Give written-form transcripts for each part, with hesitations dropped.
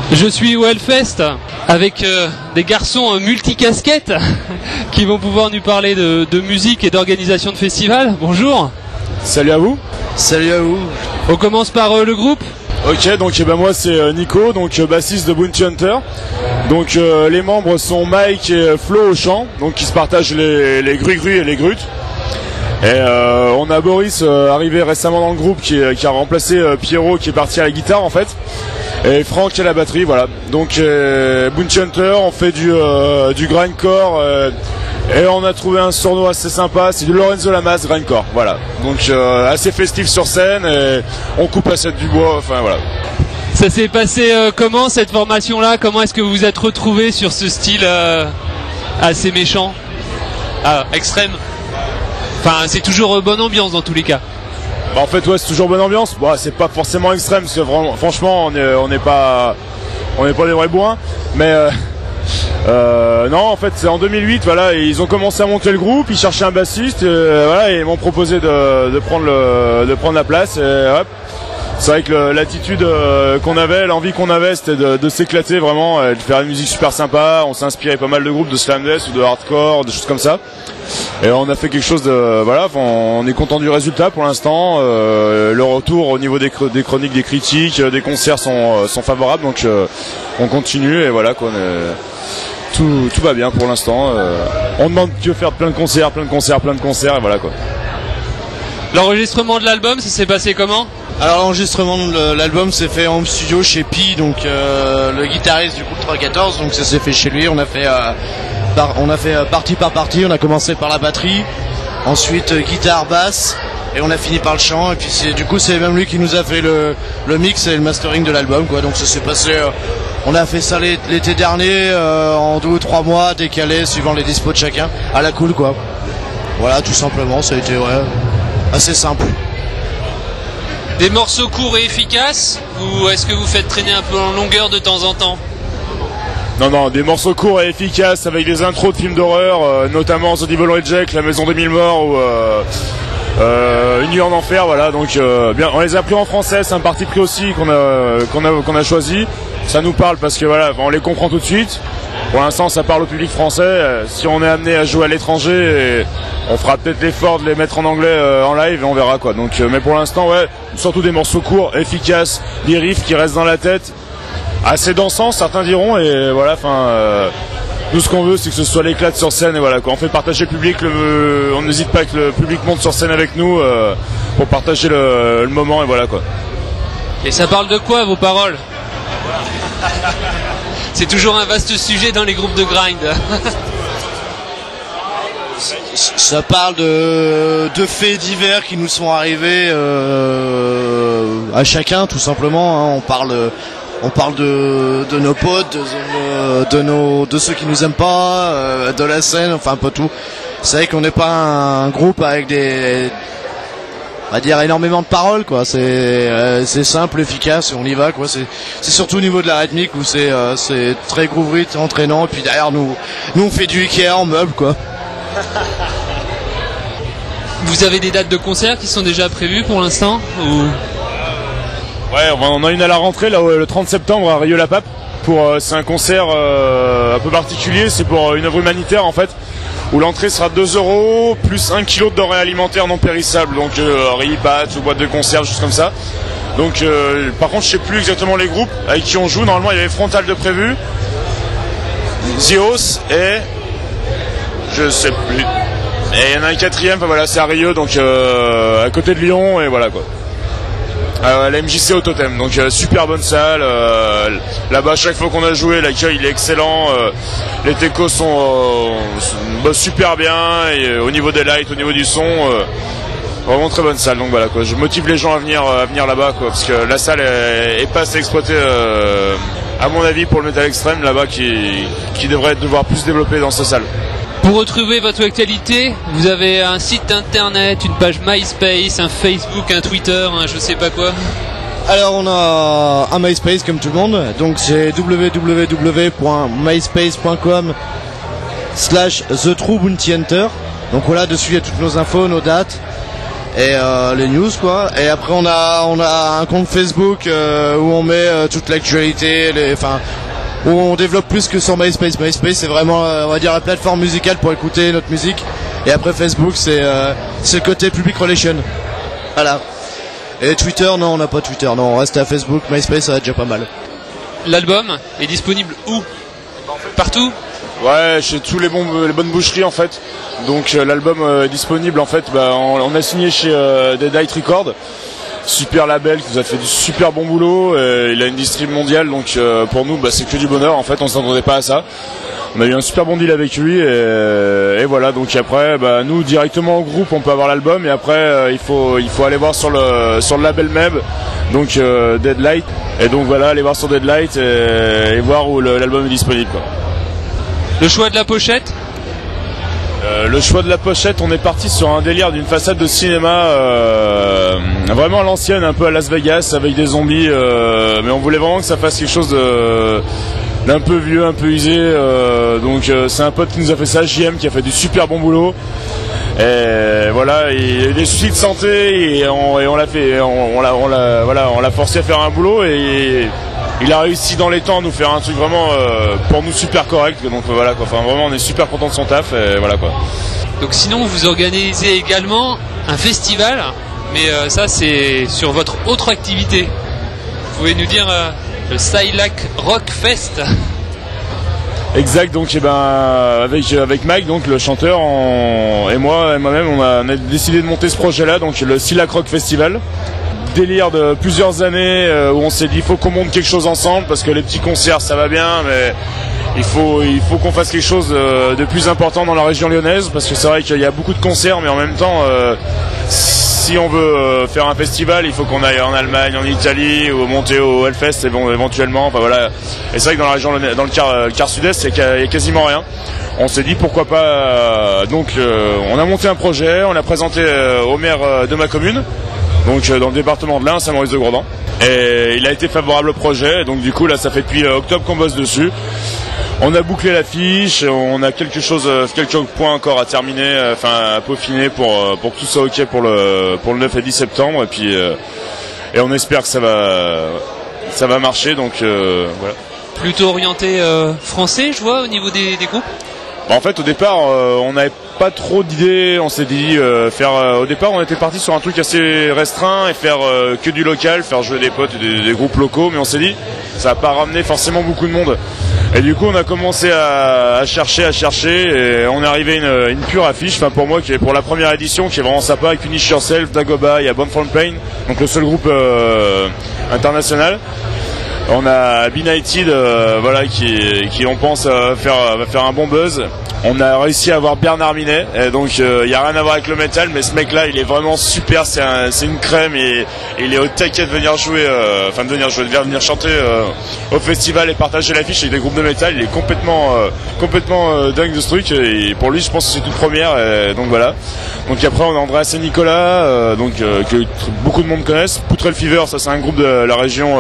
Je suis au Hellfest avec des garçons multicasquettes qui vont pouvoir nous parler de musique et d'organisation de festivals. Bonjour. Salut à vous. Salut à vous. On commence par le groupe. Ok, donc moi c'est Nico, donc bassiste de Bounty Hunter. Donc les membres sont Mike et Flo au chant, donc qui se partagent les gru-gru et les grutes. Et on a Boris arrivé récemment dans le groupe qui a remplacé Pierrot qui est parti à la guitare en fait. Et Franck à la batterie, voilà. Donc Bounty Hunter, on fait du grindcore et on a trouvé un sournois assez sympa, c'est du Lorenzo Lamas grindcore, voilà. Donc assez festif sur scène et on coupe à 7 du bois, enfin voilà. Ça s'est passé comment cette formation-là? Comment est-ce que vous vous êtes retrouvés sur ce style assez méchant? Extrême. Enfin, c'est toujours bonne ambiance dans tous les cas. Bah en fait ouais, c'est toujours bonne ambiance. Bon, c'est pas forcément extrême parce que franchement on n'est pas des vrais bourrins, mais non, en fait c'est en 2008, voilà, et ils ont commencé à monter le groupe, ils cherchaient un bassiste, voilà, et ils m'ont proposé de prendre la place, et hop. C'est vrai que l'attitude qu'on avait, l'envie qu'on avait, c'était de s'éclater vraiment, de faire une musique super sympa. On s'est inspiré pas mal de groupes de slam death ou de hardcore, des choses comme ça. Et on a fait quelque chose de, voilà, on est content du résultat pour l'instant. Le retour au niveau des chroniques, des critiques, des concerts sont favorables, donc on continue et voilà quoi. Tout va bien pour l'instant. On demande que faire plein de concerts et voilà quoi. L'enregistrement de l'album, ça s'est passé comment? Alors l'enregistrement de l'album s'est fait en home studio chez Pi, donc le guitariste du groupe 314, donc ça s'est fait chez lui. On a fait partie par partie. On a commencé par la batterie, ensuite guitare, basse, et on a fini par le chant. Et puis c'est même lui qui nous a fait le mix et le mastering de l'album, quoi. Donc ça s'est passé. On a fait ça l'été dernier en 2 ou 3 mois, décalé suivant les dispos de chacun, à la cool, quoi. Voilà, tout simplement. Ça a été assez simple. Des morceaux courts et efficaces, ou est-ce que vous faites traîner un peu en longueur de temps en temps? Non, des morceaux courts et efficaces avec des intros de films d'horreur, notamment The Devil Reject, La Maison des Mille Morts ou Une Nuit en Enfer, voilà. Donc bien, on les a pris en français, c'est un parti pris aussi qu'on a choisi. Ça nous parle parce que voilà, on les comprend tout de suite. Pour l'instant, ça parle au public français. Si on est amené à jouer à l'étranger, on fera peut-être l'effort de les mettre en anglais en live et on verra quoi. Donc, mais pour l'instant, ouais, surtout des morceaux courts, efficaces, des riffs qui restent dans la tête, assez dansants, certains diront. Et voilà, enfin, nous ce qu'on veut, c'est que ce soit l'éclat sur scène et voilà quoi. On fait partager le public, on n'hésite pas que le public monte sur scène avec nous pour partager le moment et voilà quoi. Et ça parle de quoi vos paroles? C'est toujours un vaste sujet dans les groupes de grind. Ça parle de faits divers qui nous sont arrivés à chacun, tout simplement. Hein. On parle de nos potes, de ceux qui nous aiment pas, de la scène, enfin un peu tout. C'est vrai qu'on n'est pas un groupe avec on va dire énormément de paroles, quoi. C'est simple, efficace, et on y va, quoi. C'est surtout au niveau de la rythmique où c'est très groovy, très entraînant. Et puis derrière nous on fait du Ikea en meuble, quoi. Vous avez des dates de concert qui sont déjà prévues pour l'instant ou... Ouais, on a une à la rentrée là le 30 septembre à Rieux-la-Pape. C'est un concert un peu particulier, c'est pour une œuvre humanitaire en fait, où l'entrée sera 2 € plus 1 kg de denrées alimentaires non périssables, donc riz, pâtes ou boîtes de conserve, choses comme ça. Donc par contre je sais plus exactement les groupes avec qui on joue. Normalement il y avait Frontal de prévu, Zios et je sais plus. Et il y en a un 4e, enfin voilà, c'est à Rieux, donc à côté de Lyon et voilà quoi. La MJC au Totem, donc super bonne salle. Là-bas, chaque fois qu'on a joué, l'accueil il est excellent. Les techos bossent super bien et au niveau des lights, au niveau du son, vraiment très bonne salle. Donc voilà quoi, je motive les gens à venir là-bas quoi, parce que la salle est pas assez exploitée à mon avis pour le métal extrême là-bas qui devrait devoir plus développer dans cette salle. Pour retrouver votre actualité, vous avez un site internet, une page MySpace, un Facebook, un Twitter, je sais pas quoi. Alors on a un MySpace comme tout le monde, donc c'est www.myspace.com/TheTrueBountyHunter. Donc voilà, dessus il y a toutes nos infos, nos dates. et les news quoi. Et après on a un compte Facebook où on met toute l'actualité, où on développe plus que sur MySpace. MySpace c'est vraiment on va dire la plateforme musicale pour écouter notre musique. Et après Facebook c'est le côté public relation. Voilà. Et Twitter, non, on n'a pas Twitter, non, on reste à Facebook, MySpace, ça va déjà pas mal. L'album est disponible où? Partout? Ouais, chez tous les bonnes boucheries en fait. Donc l'album est disponible en fait. On a signé chez Deadlight Records, super label qui nous a fait du super bon boulot. Il a une distrib mondiale, donc pour nous c'est que du bonheur. En fait, on s'attendait pas à ça. On a eu un super bon deal avec lui et voilà. Donc après, nous directement au groupe, on peut avoir l'album et après il faut aller voir sur le label Meb, donc Deadlight. Et donc voilà, aller voir sur Deadlight et voir où l'album est disponible quoi. Le choix de la pochette? Le choix de la pochette, on est parti sur un délire d'une façade de cinéma vraiment à l'ancienne, un peu à Las Vegas avec des zombies, mais on voulait vraiment que ça fasse quelque chose d'un peu vieux, un peu usé, donc c'est un pote qui nous a fait ça, JM, qui a fait du super bon boulot. Et voilà, il y a eu des soucis de santé et on l'a fait, on l'a forcé à faire un boulot et il a réussi dans les temps à nous faire un truc vraiment pour nous super correct. Donc voilà quoi, enfin vraiment on est super content de son taf et voilà quoi. Donc sinon vous organisez également un festival, mais ça c'est sur votre autre activité. Vous pouvez nous dire le Silac Rock Fest? Exact, donc avec Mike, donc le chanteur, et moi-même, on a décidé de monter ce projet-là, donc le Silac Rock Festival. Délire de plusieurs années où on s'est dit il faut qu'on monte quelque chose ensemble parce que les petits concerts ça va bien, mais il faut qu'on fasse quelque chose de plus important dans la région lyonnaise parce que c'est vrai qu'il y a beaucoup de concerts, mais en même temps si on veut faire un festival, il faut qu'on aille en Allemagne, en Italie ou monter au Hellfest éventuellement. Enfin voilà. Et c'est vrai que dans la région, dans le quart sud-est, il y a quasiment rien. On s'est dit pourquoi pas. Donc on a monté un projet, on l'a présenté au maire de ma commune, donc dans le département de l'Ain, Saint-Maurice-de-Gourdans. Et il a été favorable au projet. Donc du coup là, ça fait depuis octobre qu'on bosse dessus. On a bouclé l'affiche, on a quelques points encore à terminer, à peaufiner pour que tout soit ok pour le 9 et 10 septembre et puis et on espère que ça va marcher, donc voilà. Plutôt orienté français, je vois, au niveau des groupes. En fait, au départ, on n'avait pas trop d'idées. On s'est dit au départ, on était parti sur un truc assez restreint et faire que du local, faire jouer des potes et des groupes locaux. Mais on s'est dit, ça va pas ramener forcément beaucoup de monde. Et du coup, on a commencé à chercher, et on est arrivé à une pure affiche. Enfin, pour moi, qui est pour la première édition, qui est vraiment sympa, avec Finish Yourself, Dagoba, il y a Born From Pain, donc le seul groupe international. On a Benighted, qui on pense va faire un bon buzz. On a réussi à avoir Bernard Minet, et donc il y a rien à voir avec le métal, mais ce mec-là, il est vraiment super. C'est une crème et il est au taquet de venir jouer, de venir chanter au festival et partager l'affiche avec des groupes de métal. Il est complètement dingue de ce truc. Et pour lui, je pense que c'est toute première. Et donc voilà. Donc après, on a Andreas et Nicolas, que beaucoup de monde connaissent. Poutrelle Fever, ça c'est un groupe de la région.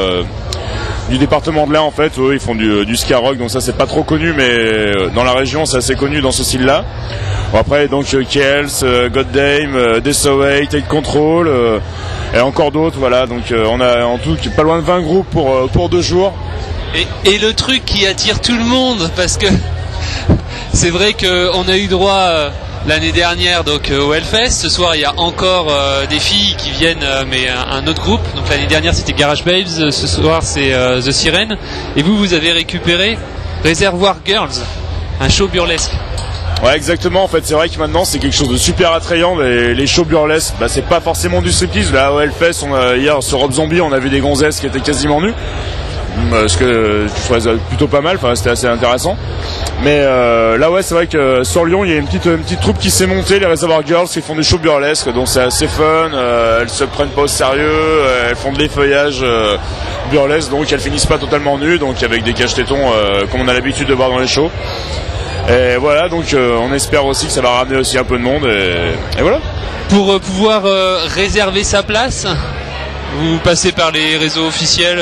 Du département de l'Ain en fait, eux ils font du ska rock, donc ça c'est pas trop connu, mais dans la région c'est assez connu dans ce style là. Bon, après donc Kells, God Dame, Desolate, Take Control et encore d'autres, voilà, donc on a en tout pas loin de 20 groupes pour 2 jours. Et le truc qui attire tout le monde, parce que c'est vrai qu'on a eu droit l'année dernière donc au Hellfest. Ce soir il y a encore des filles qui viennent, mais un autre groupe. Donc l'année dernière c'était Garage Babes, ce soir c'est The Siren. Et vous avez récupéré Reservoir Girls, un show burlesque. Ouais, exactement. En fait, c'est vrai que maintenant c'est quelque chose de super attrayant. Les shows burlesques, c'est pas forcément du striptease. Là au Hellfest, hier sur Rob Zombie, on a vu des gonzesses qui étaient quasiment nues. Ce que je trouvais plutôt pas mal, c'était assez intéressant. Mais là ouais, c'est vrai que sur Lyon il y a une petite troupe qui s'est montée, les Reservoir Girls, qui font des shows burlesques, donc c'est assez fun. Elles se prennent pas au sérieux, elles font de l'effeuillage burlesque, donc elles finissent pas totalement nues, donc avec des cache-tétons comme on a l'habitude de voir dans les shows. Et voilà, donc on espère aussi que ça va ramener aussi un peu de monde et voilà. Pour pouvoir réserver sa place, vous passez par les réseaux officiels.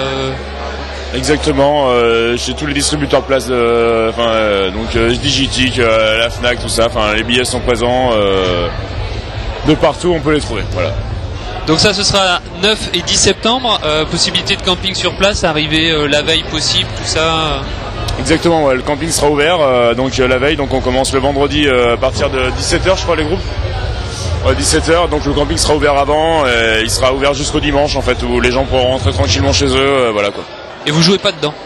Exactement, chez tous les distributeurs de places, Digitic, la Fnac, tout ça. Enfin, les billets sont présents. de partout on peut les trouver. Voilà. Donc ça, ce sera 9 et 10 septembre. Possibilité de camping sur place, arriver la veille possible, tout ça. Exactement, ouais, le camping sera ouvert donc la veille, donc on commence le vendredi à partir de 17h je crois les groupes. 17h, donc le camping sera ouvert avant, et il sera ouvert jusqu'au dimanche en fait, où les gens pourront rentrer tranquillement chez eux, voilà quoi. Et vous jouez pas dedans?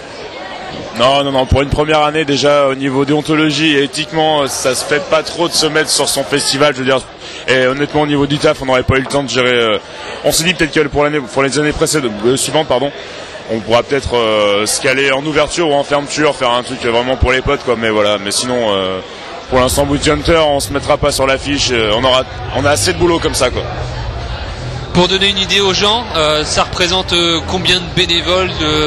Non, pour une première année déjà au niveau déontologie et éthiquement, ça se fait pas trop de se mettre sur son festival, je veux dire. Et honnêtement au niveau du taf, on n'aurait pas eu le temps de gérer. On s'est dit peut-être que pour les années suivantes, on pourra peut-être se caler en ouverture ou en fermeture, faire un truc vraiment pour les potes quoi. Mais voilà, mais sinon. Pour l'instant, Bounty Hunter, on se mettra pas sur l'affiche. On a assez de boulot comme ça, quoi. Pour donner une idée aux gens, ça représente combien de bénévoles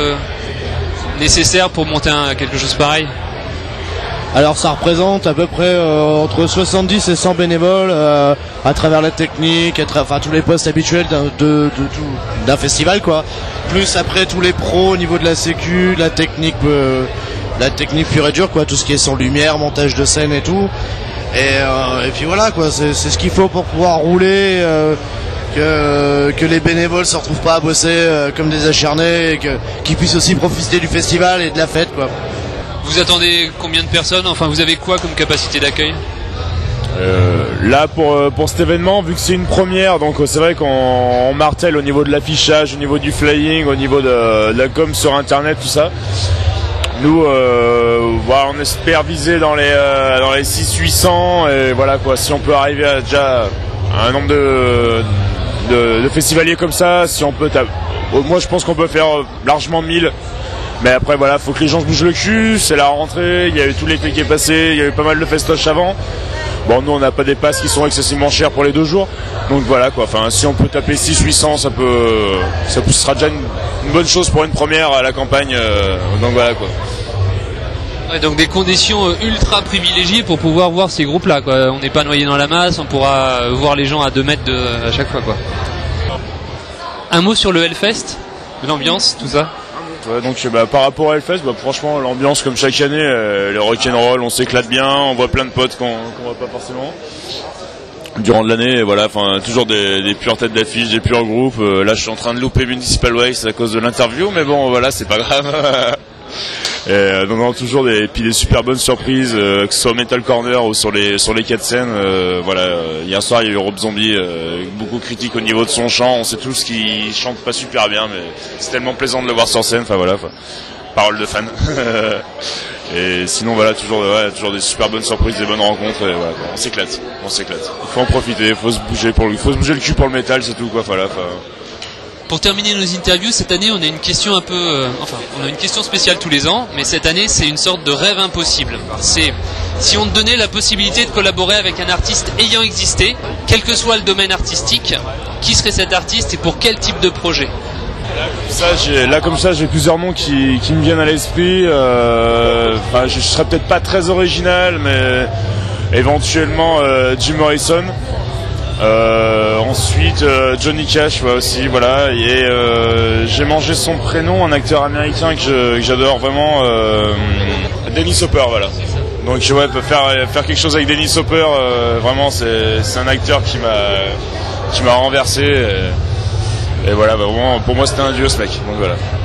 nécessaires pour monter quelque chose pareil? Alors ça représente à peu près entre 70 et 100 bénévoles à travers la technique, enfin tous les postes habituels d'un festival quoi. Plus après tous les pros au niveau de la sécu, la technique pure et dure quoi, tout ce qui est son lumière, montage de scène et tout. Et puis voilà quoi, c'est ce qu'il faut pour pouvoir rouler, que les bénévoles se retrouvent pas à bosser comme des acharnés, et qu'ils puissent aussi profiter du festival et de la fête quoi. Vous attendez combien de personnes? Enfin, vous avez quoi comme capacité d'accueil? Là pour cet événement, vu que c'est une première, donc c'est vrai qu'on martèle au niveau de l'affichage, au niveau du flying, au niveau de la com sur internet, tout ça. Nous, voilà, on espère viser dans les 600-800 et voilà quoi. Si on peut arriver à déjà un nombre de festivaliers comme ça, si on peut, moi je pense qu'on peut faire largement 1000. Mais après voilà, faut que les gens se bougent le cul. C'est la rentrée, il y a eu tout l'été qui est passé, il y a eu pas mal de festoches avant. Bon, nous on n'a pas des passes qui sont excessivement chères pour les 2 jours. Donc voilà quoi, enfin si on peut taper 600-800, ça sera déjà une bonne chose pour une première à la campagne. Donc voilà quoi. Ouais, donc des conditions ultra privilégiées pour pouvoir voir ces groupes là quoi. On n'est pas noyé dans la masse, on pourra voir les gens à 2 mètres à chaque fois quoi. Un mot sur le Hellfest, l'ambiance, tout ça. Ouais, donc par rapport à Hellfest, franchement l'ambiance comme chaque année, le rock'n'roll, on s'éclate bien, on voit plein de potes qu'on voit pas forcément durant l'année, voilà, enfin toujours des pures têtes d'affiche, des purs groupes. Là je suis en train de louper Municipal Waste à cause de l'interview, mais bon voilà, c'est pas grave. Et donc toujours des super bonnes surprises, que ce soit au Metal Corner ou sur les 4 scènes. Voilà, hier soir il y a eu Rob Zombie, beaucoup critique au niveau de son chant. On sait tous qu'il chante pas super bien, mais c'est tellement plaisant de le voir sur scène. Enfin voilà, parole de fan. Et sinon voilà, toujours des super bonnes surprises, des bonnes rencontres. Et voilà, on s'éclate. Il faut en profiter, il faut se bouger le cul pour le métal, c'est tout quoi. Voilà. Pour terminer nos interviews, cette année on a une question on a une question spéciale tous les ans, mais cette année c'est une sorte de rêve impossible. C'est si on te donnait la possibilité de collaborer avec un artiste ayant existé, quel que soit le domaine artistique, qui serait cet artiste et pour quel type de projet? Là comme ça j'ai plusieurs noms qui me viennent à l'esprit. Je serais peut-être pas très original, mais éventuellement Jim Morrison. Ensuite Johnny Cash aussi voilà, et j'ai mangé son prénom, un acteur américain que j'adore vraiment, Dennis Hopper, voilà. Donc ouais, faire quelque chose avec Dennis Hopper, vraiment c'est un acteur qui m'a renversé et voilà, vraiment pour moi c'était un dieu ce mec, donc voilà.